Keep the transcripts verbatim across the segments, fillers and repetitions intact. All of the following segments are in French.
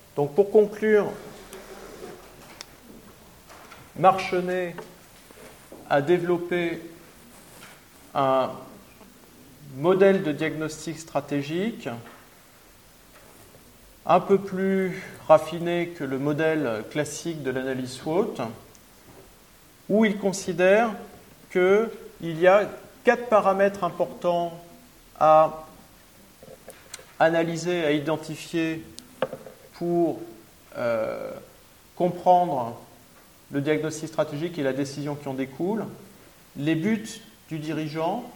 Donc pour conclure, Marchenet a développé un modèle de diagnostic stratégique un peu plus raffiné que le modèle classique de l'analyse SWOT, où il considère qu'il y a quatre paramètres importants à analyser, à identifier pour euh, comprendre le diagnostic stratégique et la décision qui en découle: les buts du dirigeant,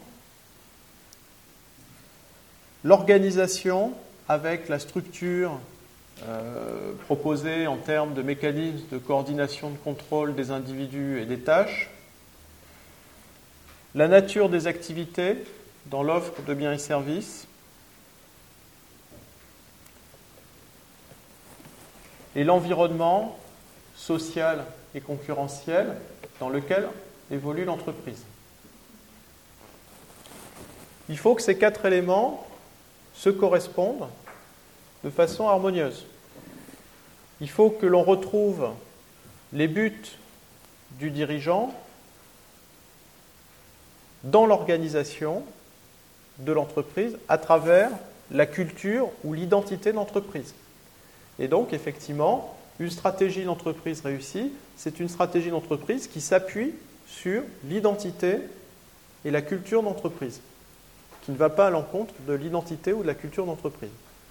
l'organisation avec la structure euh, proposée en termes de mécanismes de coordination de contrôle des individus et des tâches, la nature des activités dans l'offre de biens et services, et l'environnement social et concurrentiel dans lequel évolue l'entreprise. Il faut que ces quatre éléments se correspondent de façon harmonieuse. Il faut que l'on retrouve les buts du dirigeant dans l'organisation de l'entreprise à travers la culture ou l'identité de l'entreprise. Et donc, effectivement, une stratégie d'entreprise réussie, c'est une stratégie d'entreprise qui s'appuie sur l'identité et la culture d'entreprise, qui ne va pas à l'encontre de l'identité ou de la culture d'entreprise.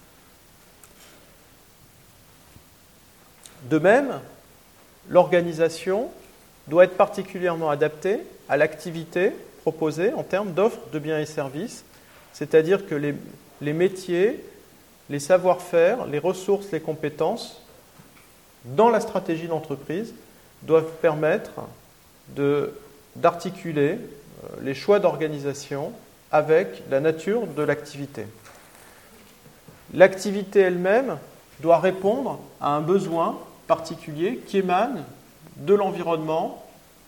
De même, l'organisation doit être particulièrement adaptée à l'activité proposée en termes d'offres de biens et services, c'est-à-dire que les, les métiers, les savoir-faire, les ressources, les compétences dans la stratégie d'entreprise doivent permettre de, d'articuler les choix d'organisation avec la nature de l'activité. L'activité elle-même doit répondre à un besoin particulier qui émane de l'environnement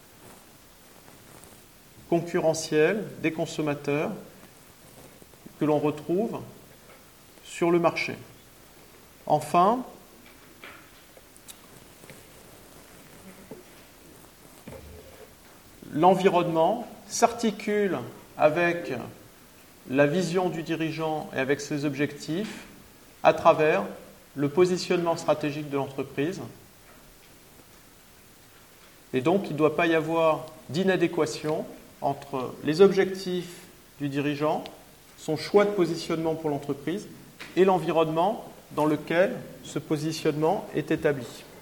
concurrentiel des consommateurs que l'on retrouve sur le marché. Enfin, l'environnement s'articule avec la vision du dirigeant et avec ses objectifs à travers le positionnement stratégique de l'entreprise. Et donc, il ne doit pas y avoir d'inadéquation entre les objectifs du dirigeant, son choix de positionnement pour l'entreprise et l'environnement dans lequel ce positionnement est établi.